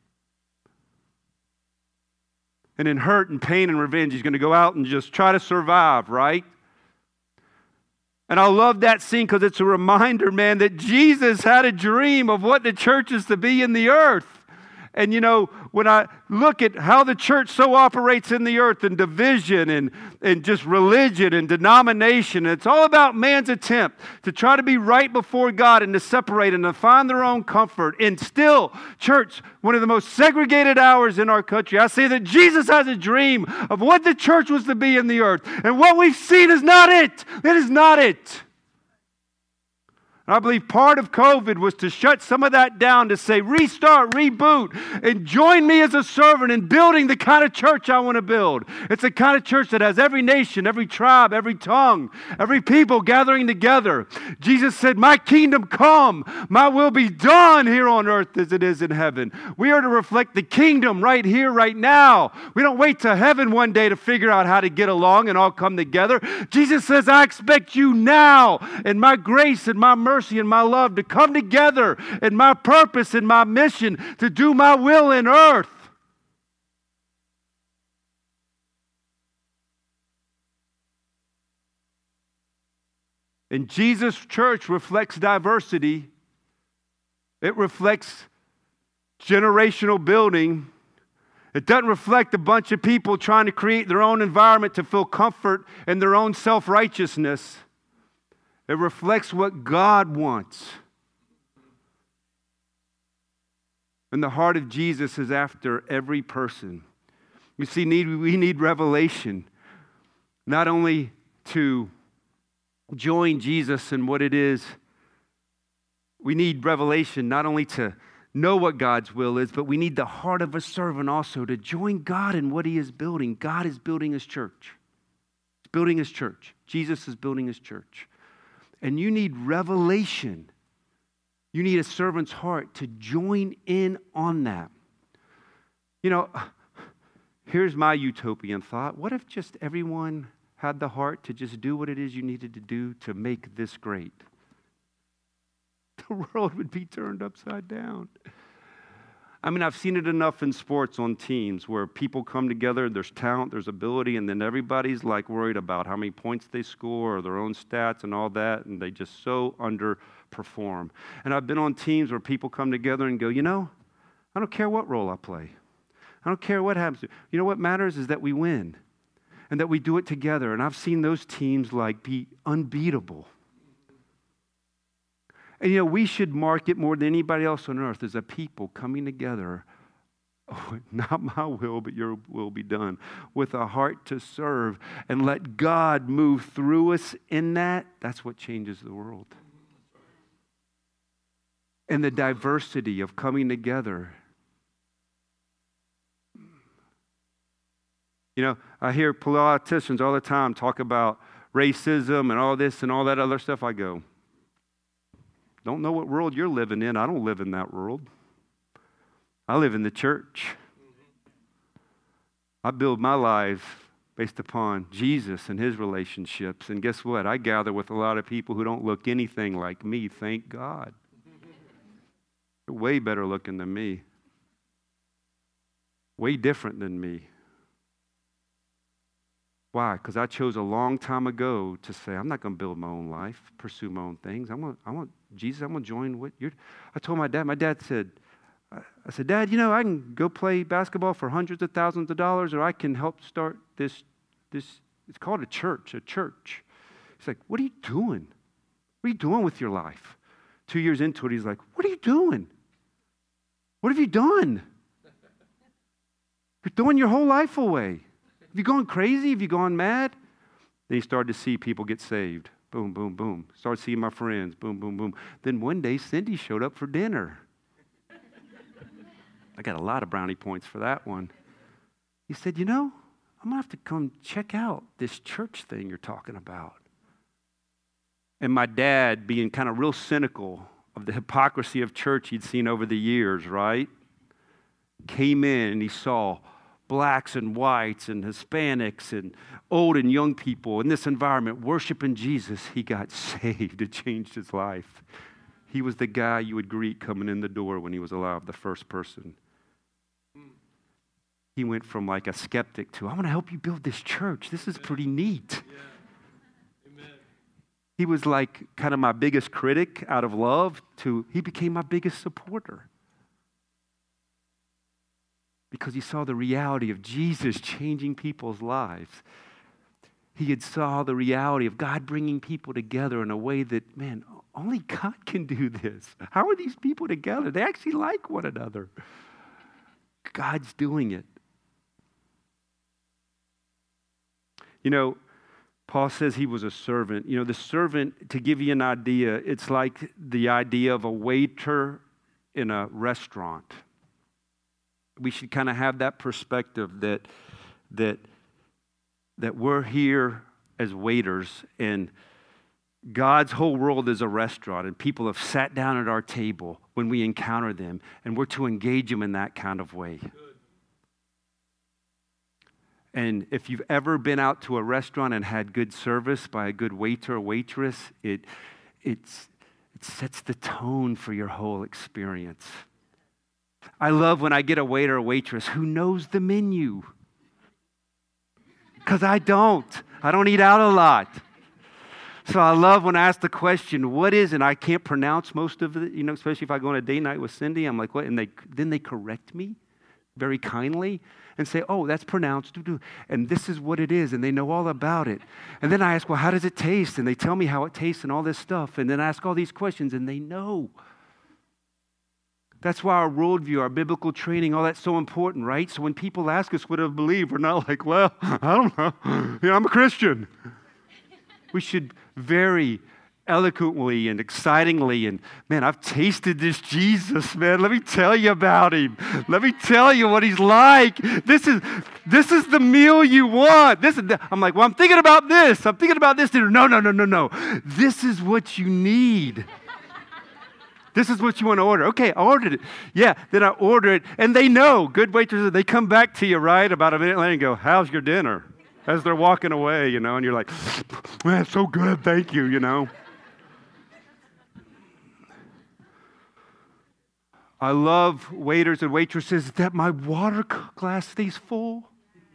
And in hurt and pain and revenge, he's going to go out and just try to survive, right? And I love that scene because it's a reminder, man, that Jesus had a dream of what the church is to be in the earth. And, you know, when I look at how the church so operates in the earth, and division and, and just religion and denomination, it's all about man's attempt to try to be right before God and to separate and to find their own comfort. And still, church, one of the most segregated hours in our country, I say that Jesus has a dream of what the church was to be in the earth. And what we've seen is not it. It is not it. And I believe part of COVID was to shut some of that down, to say restart, reboot, and join me as a servant in building the kind of church I want to build. It's the kind of church that has every nation, every tribe, every tongue, every people gathering together. Jesus said, my kingdom come, my will be done here on earth as it is in heaven. We are to reflect the kingdom right here, right now. We don't wait till heaven one day to figure out how to get along and all come together. Jesus says, I expect you now, and my grace and my mercy mercy and my love to come together in my purpose and my mission to do my will in earth. And Jesus' church reflects diversity. It reflects generational building. It doesn't reflect a bunch of people trying to create their own environment to feel comfort in their own self-righteousness. It reflects what God wants. And the heart of Jesus is after every person. You see, need, we need revelation, not only to join Jesus in what it is. We need revelation not only to know what God's will is, but we need the heart of a servant also to join God in what he is building. God is building his church. He's building his church. Jesus is building his church. And you need revelation. You need a servant's heart to join in on that. You know, here's my utopian thought. What if just everyone had the heart to just do what it is you needed to do to make this great? The world would be turned upside down. I mean, I've seen it enough in sports on teams where people come together, there's talent, there's ability, and then everybody's like worried about how many points they score or their own stats and all that, and they just so underperform. And I've been on teams where people come together and go, you know, I don't care what role I play. I don't care what happens. You know what matters is that we win and that we do it together. And I've seen those teams like be unbeatable. And, you know, we should mark it more than anybody else on earth as a people coming together. Oh, not my will, but your will be done. With a heart to serve and let God move through us in that. That's what changes the world. And the diversity of coming together. You know, I hear politicians all the time talk about racism and all this and all that other stuff. I go, don't know what world you're living in. I don't live in that world. I live in the church. I build my life based upon Jesus and his relationships. And guess what? I gather with a lot of people who don't look anything like me, thank God. They're way better looking than me. Way different than me. Why? Because I chose a long time ago to say, I'm not going to build my own life, pursue my own things. I want, I want Jesus, I'm going to join what you're. I told my dad, my dad said, I said, Dad, you know, I can go play basketball for hundreds of thousands of dollars, or I can help start this, this, it's called a church, a church. He's like, what are you doing? What are you doing with your life? Two years into it, he's like, what are you doing? What have you done? You're throwing your whole life away. Have you gone crazy? Have you gone mad? Then he started to see people get saved. Boom, boom, boom. Started seeing my friends. Boom, boom, boom. Then one day, Cindy showed up for dinner. I got a lot of brownie points for that one. He said, you know, I'm going to have to come check out this church thing you're talking about. And my dad, being kind of real cynical of the hypocrisy of church he'd seen over the years, right? Came in and he saw blacks and whites and Hispanics and old and young people in this environment worshiping Jesus. He got saved. It changed his life. He was the guy you would greet coming in the door when he was alive, the first person. He went from like a skeptic to, I want to help you build this church. This is pretty neat. Yeah. Amen. He was like kind of my biggest critic out of love to, he became my biggest supporter. Because he saw the reality of Jesus changing people's lives. He had saw the reality of God bringing people together in a way that, man, only God can do this. How are these people together? They actually like one another. God's doing it. You know, Paul says he was a servant. You know, the servant, to give you an idea, it's like the idea of a waiter in a restaurant. We should kind of have that perspective that that that we're here as waiters, and God's whole world is a restaurant, and people have sat down at our table when we encounter them, and we're to engage them in that kind of way. Good. And if you've ever been out to a restaurant and had good service by a good waiter or waitress, it it's it sets the tone for your whole experience. I love when I get a waiter or waitress who knows the menu. Because I don't. I don't eat out a lot. So I love when I ask the question, what is it? And I can't pronounce most of it, you know, especially if I go on a date night with Cindy. I'm like, what? And they then they correct me very kindly and say, oh, that's pronounced, and this is what it is, and they know all about it. And then I ask, well, how does it taste? And they tell me how it tastes and all this stuff. And then I ask all these questions, and they know. That's why our worldview, our biblical training, all that's so important, right? So when people ask us what to believe, we're not like, well, I don't know. Yeah, I'm a Christian. We should very eloquently and excitingly, and man, I've tasted this Jesus, man. Let me tell you about him. Let me tell you what he's like. This is this is the meal you want. This is the, I'm like, well, I'm thinking about this. I'm thinking about this dinner. No, no, no, no, no. This is what you need. This is what you want to order. Okay, I ordered it. Yeah, then I order it, and they know. Good waitresses, they come back to you, right, about a minute later and go, how's your dinner? As they're walking away, you know, and you're like, man, so good, thank you, you know. I love waiters and waitresses that my water glass stays full.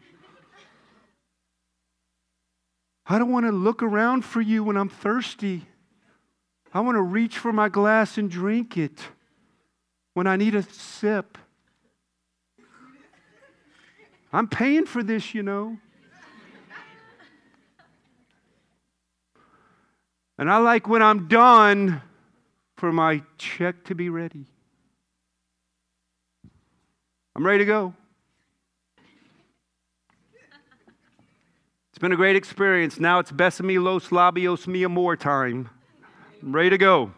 I don't want to look around for you when I'm thirsty. I want to reach for my glass and drink it when I need a sip. I'm paying for this, you know. And I like when I'm done for my check to be ready. I'm ready to go. It's been a great experience. Now it's Besame Los Labios Mia More time. I'm ready to go.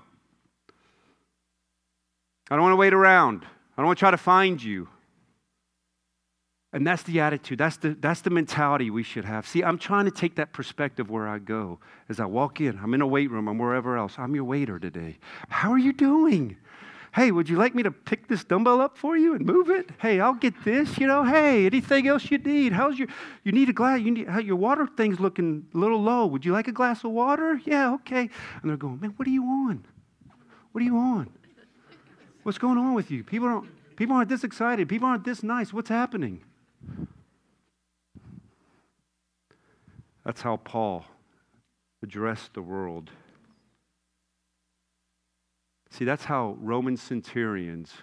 I don't want to wait around. I don't want to try to find you. And that's the attitude. That's the, that's the mentality we should have. See, I'm trying to take that perspective where I go. As I walk in, I'm in a weight room, I'm wherever else. I'm your waiter today. How are you doing? Hey, would you like me to pick this dumbbell up for you and move it? Hey, I'll get this, you know. Hey, anything else you need? How's your, you need a glass, you need, how, your water thing's looking a little low. Would you like a glass of water? Yeah, okay. And they're going, man, what are you on? What are you on? What's going on with you? People aren't, people aren't this excited. People aren't this nice. What's happening? That's how Paul addressed the world. See, that's how Roman centurions,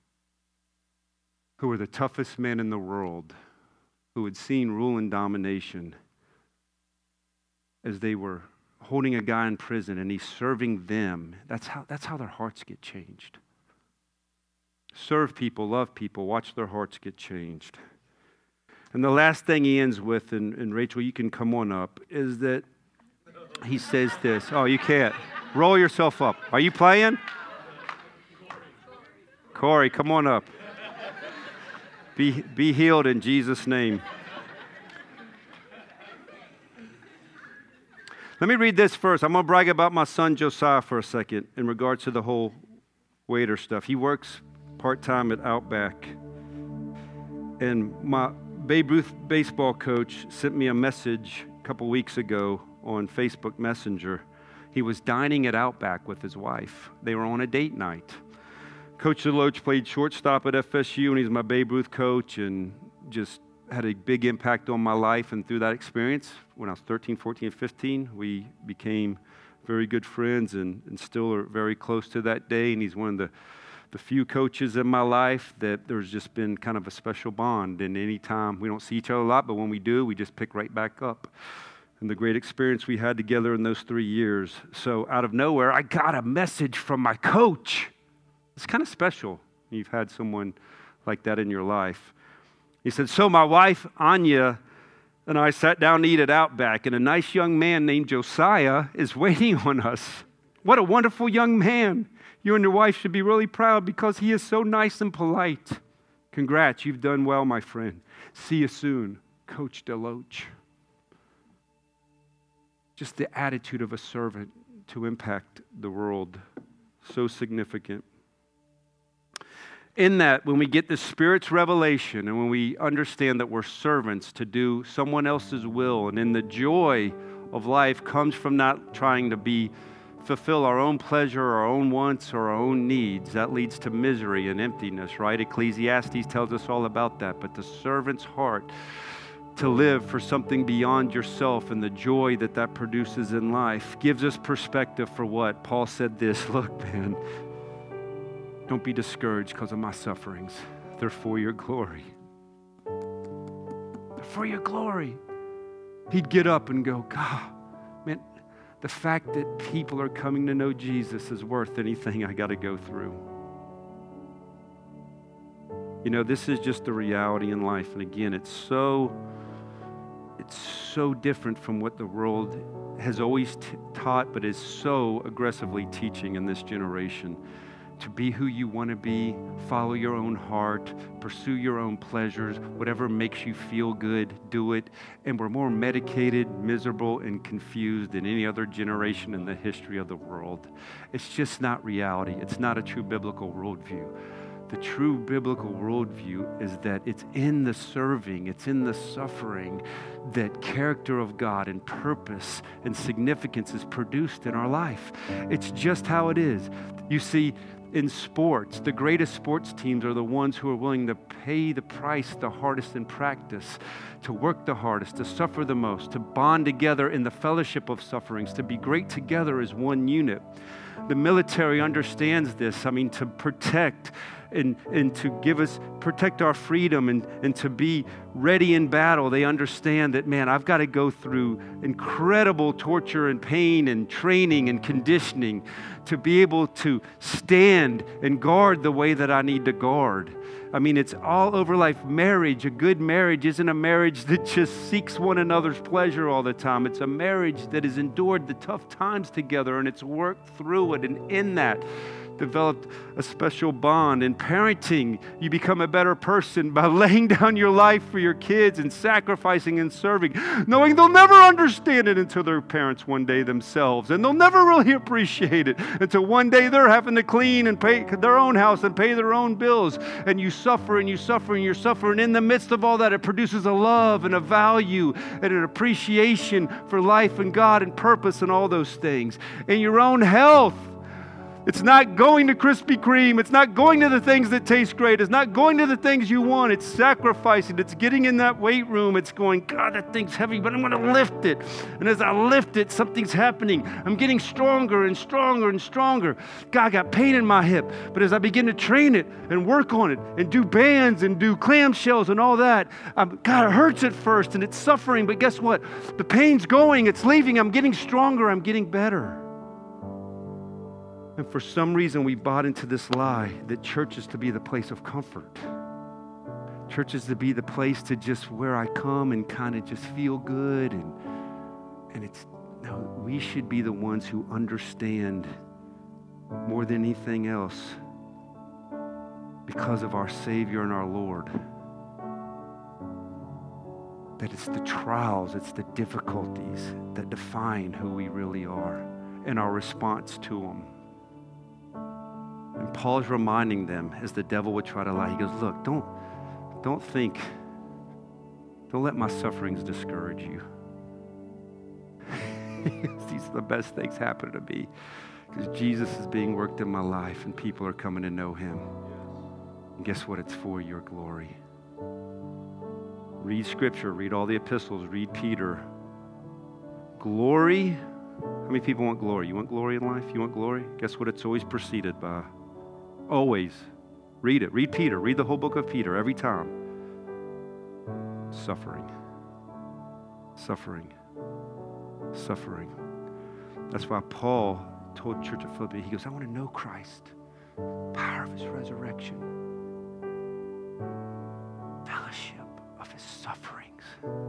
who were the toughest men in the world, who had seen rule and domination, as they were holding a guy in prison and he's serving them, that's how, that's how their hearts get changed. Serve people, love people, watch their hearts get changed. And the last thing he ends with, and, and Rachel, you can come on up, is that he says this. Oh, you can't. Roll yourself up. Are you playing? Corey, come on up. Be, be healed in Jesus' name. Let me read this first. I'm going to brag about my son Josiah for a second in regards to the whole waiter stuff. He works part-time at Outback. And my Babe Ruth baseball coach sent me a message a couple weeks ago on Facebook Messenger. He was dining at Outback with his wife. They were on a date night. Coach DeLoach played shortstop at F S U, and he's my Babe Ruth coach, and just had a big impact on my life. And through that experience, when I was thirteen, fourteen, fifteen, we became very good friends and, and still are very close to that day. And he's one of the, the few coaches in my life that there's just been kind of a special bond. And any time, we don't see each other a lot, but when we do, we just pick right back up. And the great experience we had together in those three years. So out of nowhere, I got a message from my coach. It's kind of special. You've had someone like that in your life. He said, so my wife, Anya, and I sat down to eat at Outback, and a nice young man named Josiah is waiting on us. What a wonderful young man. You and your wife should be really proud because he is so nice and polite. Congrats, you've done well, my friend. See you soon, Coach DeLoach. Just the attitude of a servant to impact the world. So significant. In that, when we get the Spirit's revelation and when we understand that we're servants to do someone else's will, and in the joy of life comes from not trying to be fulfill our own pleasure, our own wants, or our own needs, that leads to misery and emptiness, right? Ecclesiastes tells us all about that. But the servant's heart, to live for something beyond yourself and the joy that that produces in life, gives us perspective for what? Paul said this, look, man, don't be discouraged because of my sufferings. They're for your glory. They're for your glory. He'd get up and go, God, man, the fact that people are coming to know Jesus is worth anything I got to go through. You know, this is just the reality in life. And again, it's so, it's so different from what the world has always t- taught, but is so aggressively teaching in this generation. To be who you want to be, follow your own heart, pursue your own pleasures, whatever makes you feel good, do it. And we're more medicated, miserable, and confused than any other generation in the history of the world. It's just not reality. It's not a true biblical worldview. The true biblical worldview is that it's in the serving, it's in the suffering that character of God and purpose and significance is produced in our life. It's just how it is. You see, in sports, the greatest sports teams are the ones who are willing to pay the price the hardest in practice, to work the hardest, to suffer the most, to bond together in the fellowship of sufferings, to be great together as one unit. The military understands this. I mean, to protect and, and to give us, protect our freedom and, and to be ready in battle. They understand that, man, I've got to go through incredible torture and pain and training and conditioning to be able to stand and guard the way that I need to guard. I mean, it's all over life. Marriage, a good marriage isn't a marriage that just seeks one another's pleasure all the time. It's a marriage that has endured the tough times together and it's worked through it. And in that, developed a special bond. In parenting, you become a better person by laying down your life for your kids and sacrificing and serving, knowing they'll never understand it until they're parents one day themselves. And they'll never really appreciate it until one day they're having to clean and pay their own house and pay their own bills. And you suffer and you suffer and you suffer. And in the midst of all that, it produces a love and a value and an appreciation for life and God and purpose and all those things. In your own health, it's not going to Krispy Kreme. It's not going to the things that taste great. It's not going to the things you want. It's sacrificing. It's getting in that weight room. It's going, God, that thing's heavy, but I'm going to lift it. And as I lift it, something's happening. I'm getting stronger and stronger and stronger. God, I got pain in my hip. But as I begin to train it and work on it and do bands and do clamshells and all that, I'm, God, it hurts at first and it's suffering. But guess what? The pain's going. It's leaving. I'm getting stronger. I'm getting better. And for some reason, we bought into this lie that church is to be the place of comfort. Church is to be the place to just where I come and kind of just feel good. And, and it's, no, we should be the ones who understand more than anything else because of our Savior and our Lord. That it's the trials, it's the difficulties that define who we really are and our response to them. And Paul's reminding them, as the devil would try to lie, he goes, look, don't, don't think, don't let my sufferings discourage you. These are the best things happening to me because Jesus is being worked in my life and people are coming to know him. And guess what? It's for your glory. Read Scripture, read all the epistles, read Peter. Glory. How many people want glory? You want glory in life? You want glory? Guess what? It's always preceded by. Always. Read it. Read Peter. Read the whole book of Peter every time. Suffering. Suffering. Suffering. That's why Paul told the church of Philippi, he goes, I want to know Christ. Power of his resurrection. Fellowship of his sufferings.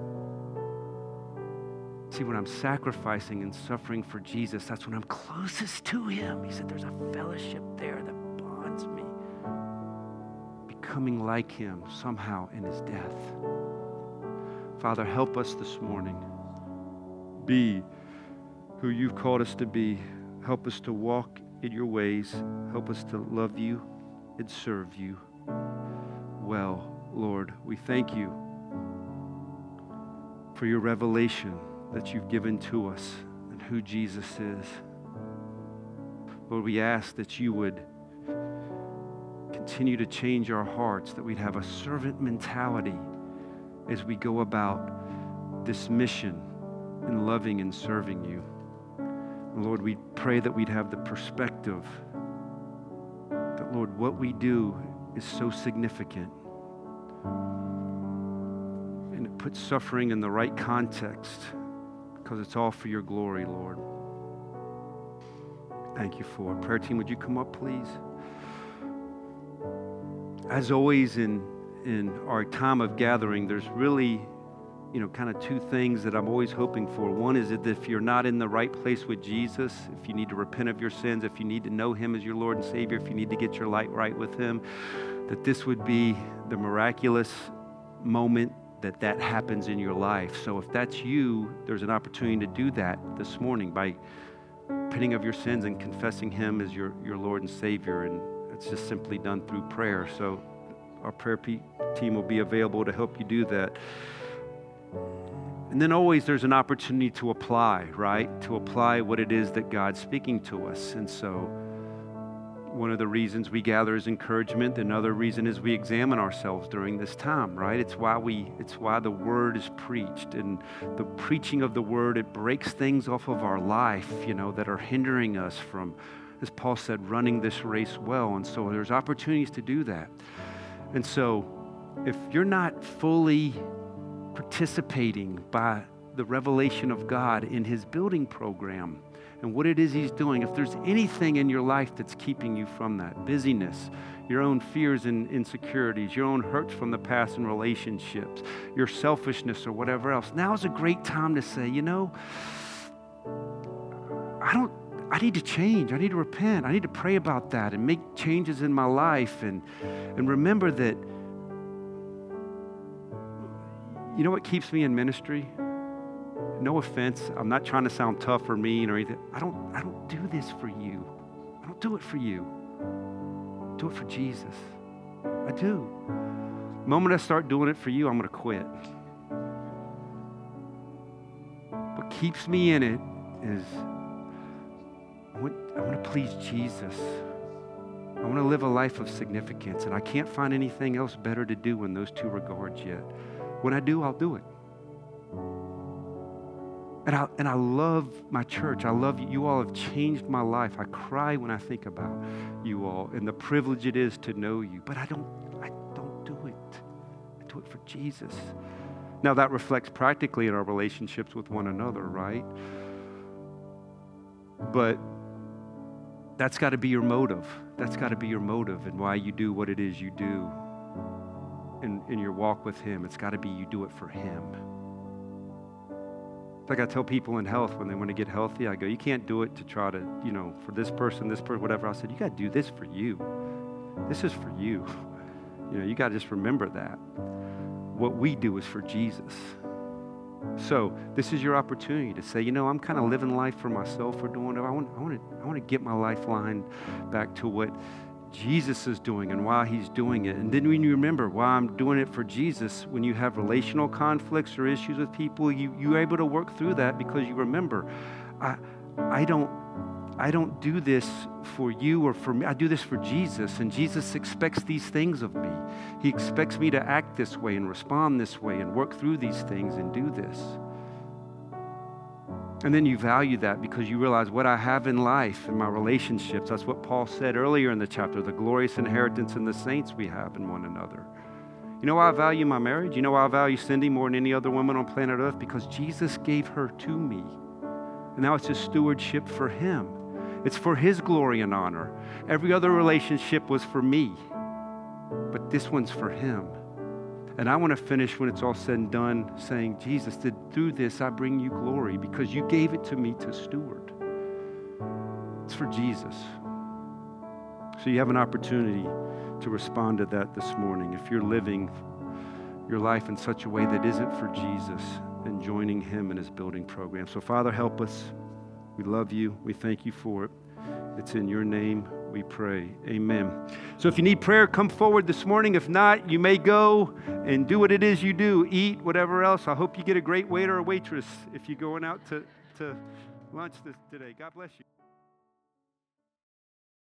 See, when I'm sacrificing and suffering for Jesus, that's when I'm closest to him. He said there's a fellowship there that bonds me. Becoming like him somehow in his death. Father, help us this morning. Be who you've called us to be. Help us to walk in your ways. Help us to love you and serve you well. Lord, we thank you for your revelation that you've given to us and who Jesus is. Lord, we ask that you would continue to change our hearts, that we'd have a servant mentality as we go about this mission in loving and serving you. And Lord, we pray that we'd have the perspective that, Lord, what we do is so significant. And it puts suffering in the right context because it's all for your glory, Lord. Thank you for it. Prayer team, would you come up, please? As always in, in our time of gathering, there's really, you know, kind of two things that I'm always hoping for. One is that if you're not in the right place with Jesus, if you need to repent of your sins, if you need to know him as your Lord and Savior, if you need to get your light right with him, that this would be the miraculous moment that that happens in your life. So if that's you, there's an opportunity to do that this morning by repenting of your sins and confessing him as your, your Lord and Savior. And it's just simply done through prayer. So our prayer pe- team will be available to help you do that. And then always there's an opportunity to apply, right? To apply what it is that God's speaking to us. And so one of the reasons we gather is encouragement. Another reason is we examine ourselves during this time, right? It's why we, it's why the word is preached. And the preaching of the word, it breaks things off of our life, you know, that are hindering us from, as Paul said, running this race well. And so there's opportunities to do that. And so if you're not fully participating by the revelation of God in his building program and what it is he's doing, if there's anything in your life that's keeping you from that, busyness, your own fears and insecurities, your own hurts from the past and relationships, your selfishness or whatever else, now is a great time to say, you know, I don't, I need to change. I need to repent. I need to pray about that and make changes in my life and, and remember that, you know what keeps me in ministry? No offense, I'm not trying to sound tough or mean or anything. I don't, I don't do this for you. I don't do it for you. I do it for Jesus. I do. The moment I start doing it for you, I'm going to quit. What keeps me in it is I want, I want to please Jesus. I want to live a life of significance, and I can't find anything else better to do in those two regards yet. When I do, I'll do it. And I, and I love my church. I love you. You all have changed my life. I cry when I think about you all and the privilege it is to know you. But I don't, I don't do it. I do it for Jesus. Now that reflects practically in our relationships with one another, right? But that's got to be your motive. That's got to be your motive and why you do what it is you do in, in your walk with him. It's got to be you do it for him. Like I tell people in health when they want to get healthy, I go, you can't do it to try to, you know, for this person, this person, whatever. I said, you got to do this for you. This is for you. You know, you got to just remember that. What we do is for Jesus. So this is your opportunity to say, you know, I'm kind of living life for myself or doing it. I want, I want to, I want to get my lifeline back to what Jesus is doing and why he's doing it. And then when you remember why I'm doing it for Jesus, when you have relational conflicts or issues with people, you, you're able to work through that because you remember, I, I don't, I don't do this for you or for me. I do this for Jesus, and Jesus expects these things of me. He expects me to act this way and respond this way and work through these things and do this. And then you value that because you realize what I have in life, in my relationships. That's what Paul said earlier in the chapter, the glorious inheritance in the saints we have in one another. You know why I value my marriage? You know why I value Cindy more than any other woman on planet Earth? Because Jesus gave her to me. And now it's a stewardship for him. It's for his glory and honor. Every other relationship was for me, but this one's for him. And I want to finish when it's all said and done saying, Jesus, that through this I bring you glory because you gave it to me to steward. It's for Jesus. So you have an opportunity to respond to that this morning. If you're living your life in such a way that isn't for Jesus and joining him in his building program. So Father, help us. We love you. We thank you for it. It's in your name we pray. Amen. So if you need prayer, come forward this morning. If not, you may go and do what it is you do. Eat, whatever else. I hope you get a great waiter or waitress if you're going out to, to lunch this, today. God bless you.